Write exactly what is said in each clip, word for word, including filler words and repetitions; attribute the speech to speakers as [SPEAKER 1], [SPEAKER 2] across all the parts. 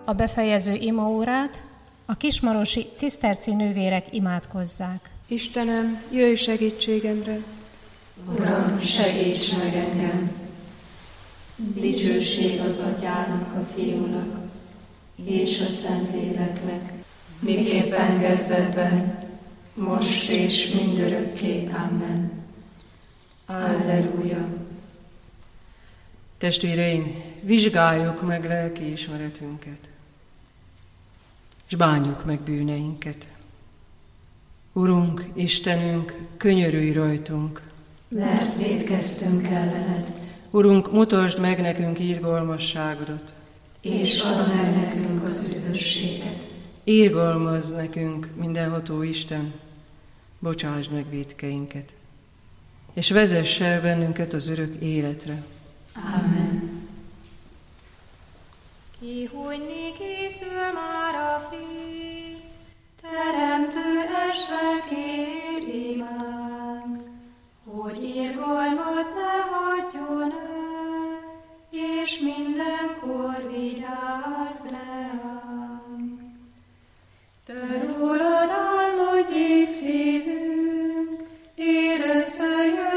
[SPEAKER 1] a befejező imaórát a kismarosi ciszterci nővérek imádkozzák.
[SPEAKER 2] Istenem, jöjj segítségemre!
[SPEAKER 3] Uram, segíts meg engem! Dicsőség az Atyának, a Fiúnak és a Szentléleknek, miképpen kezdetben, most és mindörökké. Amen. Alleluja!
[SPEAKER 4] Testvéreim, vizsgáljuk meg lelkiismeretünket, és bánjuk meg bűneinket. Urunk, Istenünk, könyörülj rajtunk,
[SPEAKER 3] mert vétkeztünk ellened.
[SPEAKER 4] Urunk, mutasd meg nekünk irgalmasságodat,
[SPEAKER 3] és add meg nekünk az üdvösséget.
[SPEAKER 4] Irgalmazz nekünk, mindenható Isten, bocsásd meg vétkeinket, és vezess el bennünket az örök életre.
[SPEAKER 3] Amen.
[SPEAKER 5] Kihújni készül már a fény, teremtő este kér imánk, hogy irgalmat ne hagyjon el, és mindenkor vigyázz ránk. Te rólad álmodjék szívünk, érezze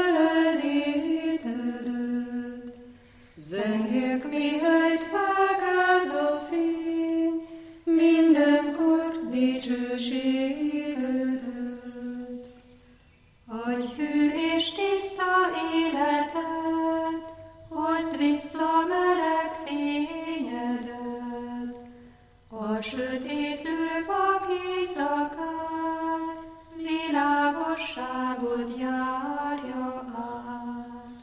[SPEAKER 5] jelenlétedet, zengjük mihelyt felkelt a fény, mindenkor dicsőségedet. Adj hű és tiszta életet, hozd vissza meleg fényedet, a sötétlő vak éjszakát, világosságot járja át.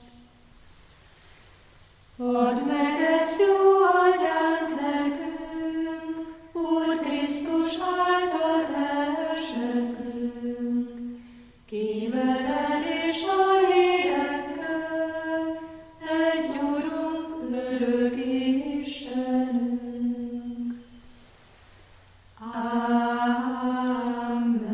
[SPEAKER 5] Add meg ezt jó atyánk nekünk, Úr Krisztus által elsekünk, ki veled és a lélekkel, egy Urunk, örök Istenünk. Amen.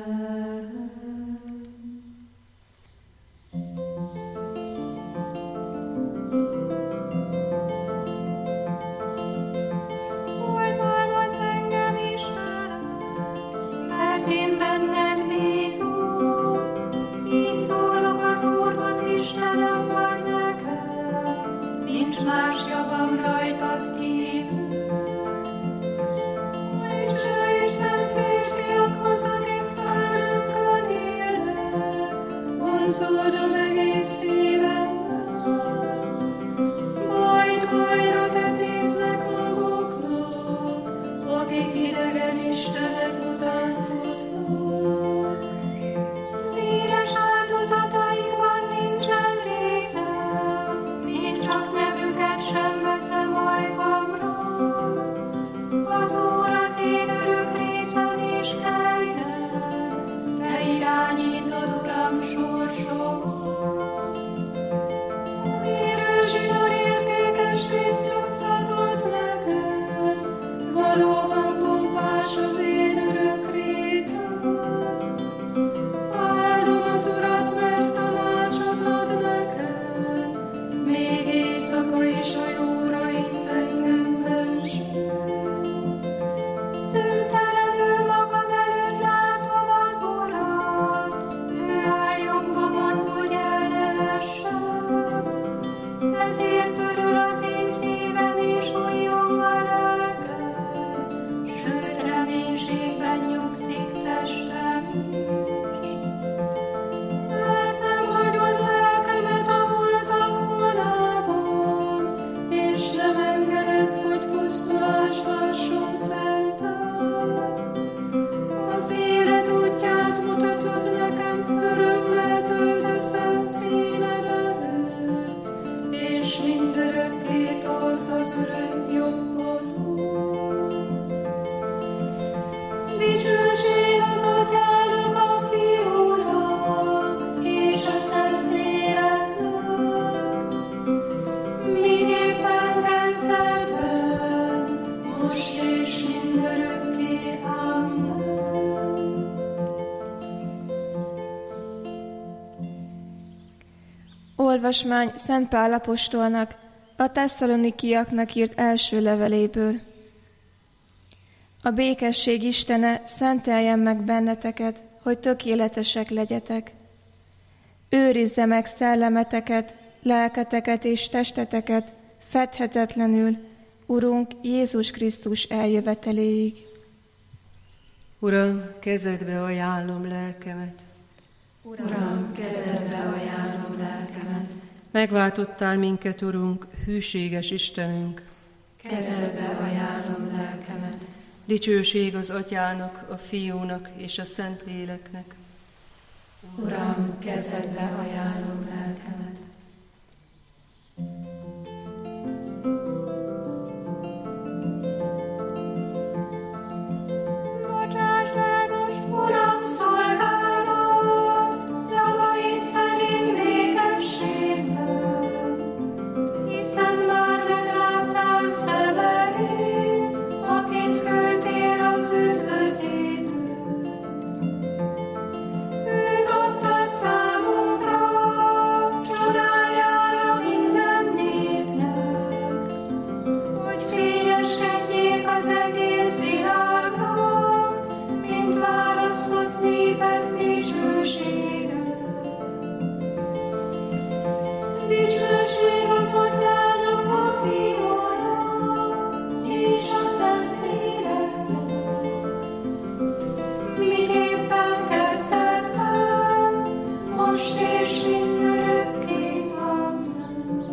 [SPEAKER 5] Oltalmazz engem, Istenem, mert én benned bízom, így szólok az Úrhoz, Istenem vagy nekem, nincs más javam rajtad kívül. Ejtse és szent férfiakhoz, akik felünkön élnek, vonzódom egész szívemmel. Majd bajra tetéznek maguknak, akik idegen istenek után futnak. Véres áldozataikban nincsen részem, még csak nevüket sem veszem ajkamra. Az Úr az én örök részem és helyem, te irányítod, Uram, sorsomat. Érő zsinór értékes részt juttatod nekem, valóban pompás az én örök részem. Áldom az Urat, mert tanácsot ad nekem, még éjszaka is a jóra itt engem benső. Szüntelenül magam előtt látom az Urat, ő áll jobbomon, hogy el ne essem. Ezért örül az én szívem és újjong a lelkem, sőt reménységben nyugszik testem is. Mert nem hagyod lelkemet a holtak vonában, és nem engeded, hogy pusztulás lásson szentel. Az élet útját mutatod nekem, örömmel töltesz el színed előtt, és mindörökké tart az örök jobbodon. Dicsőség az Atyának, a Fiúnak és a Szentléleknek, miképpen kezdetben, most és mindörökké. Amen.
[SPEAKER 6] Olvasmány Szent Pál apostolnak a tesszalonikiaknak írt első leveléből. A békesség Istene szenteljen meg benneteket, hogy tökéletesek legyetek. Őrizze meg szellemeteket, lelketeket és testeteket fedhetetlenül, Urunk Jézus Krisztus eljöveteléig.
[SPEAKER 4] Uram, kezedbe ajánlom lelkemet.
[SPEAKER 3] Uram, kezedbe ajánlom lelkemet.
[SPEAKER 4] Megváltottál minket, Urunk, hűséges Istenünk.
[SPEAKER 3] Kezedbe ajánlom lelkemet.
[SPEAKER 4] Dicsőség az Atyának, a Fiúnak és a Szentléleknek.
[SPEAKER 3] Uram, kezedbe ajánlom lelkemet.
[SPEAKER 5] Bocsásd el most, Uram, szolgálat, szavaid szerint békességben, hiszen már megláttál szemeid, akit küldtél az üdvözítőt. Őt adtad számunkra, csodájára minden népnek, hogy fényeskedjék az egész világnak, mint választott népek dicsősége. Dicsőség az Atyának, a Fiúnak és a Szentléleknek, miképpen kezdetben, most és mindörökké. Amen.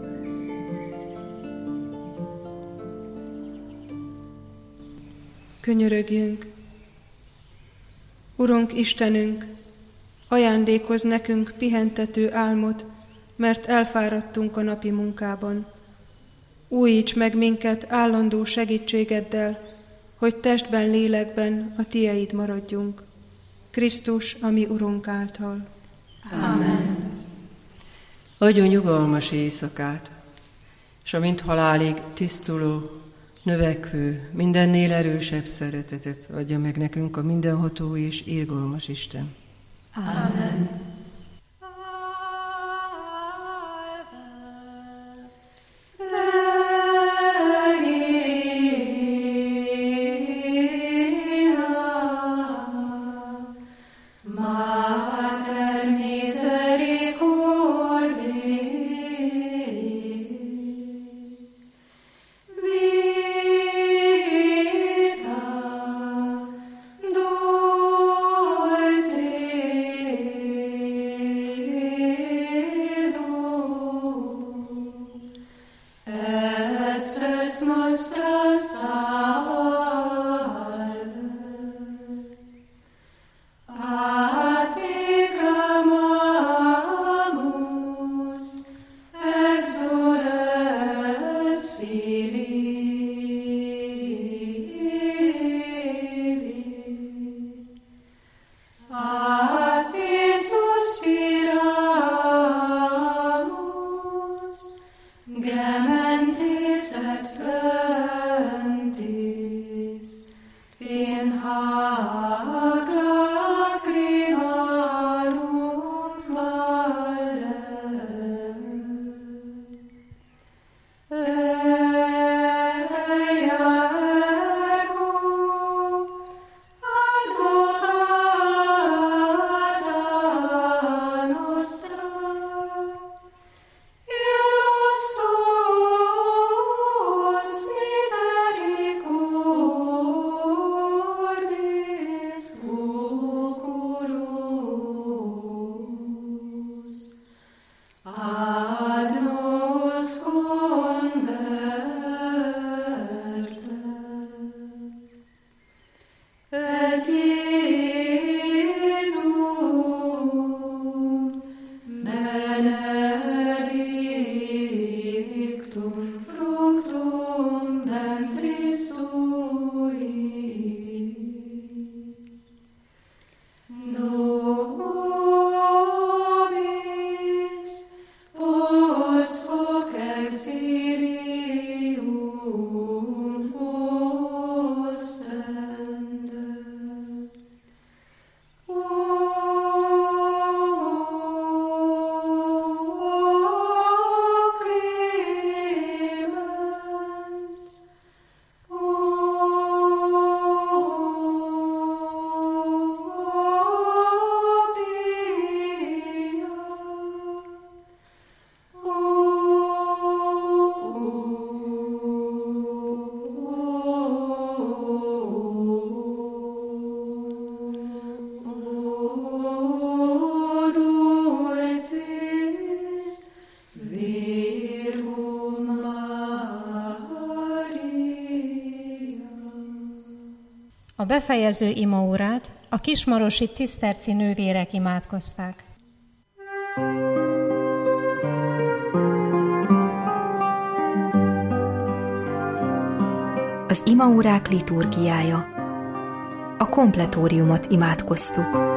[SPEAKER 2] Könyörögjünk! Urunk Istenünk, ajándékozz nekünk pihentető álmot, mert elfáradtunk a napi munkában. Újíts meg minket állandó segítségeddel, hogy testben, lélekben a Tieid maradjunk. Krisztus, a mi Urunk által.
[SPEAKER 3] Amen.
[SPEAKER 4] Adjon nyugalmas éjszakát, és a mint halálig tisztuló, növekvő, mindennél erősebb szeretetet adja meg nekünk a mindenható és irgalmas Isten.
[SPEAKER 3] Amen.
[SPEAKER 5] Mater misericordiae, vita dulcedo, et spes nostra salve. A te clamamus, exules Filii. A te suspiramus, gementes et flentes.
[SPEAKER 1] A befejező imaórát a kismarosi ciszterci nővérek imádkozták.
[SPEAKER 7] Az imaórák liturgiája. A kompletóriumot imádkoztuk.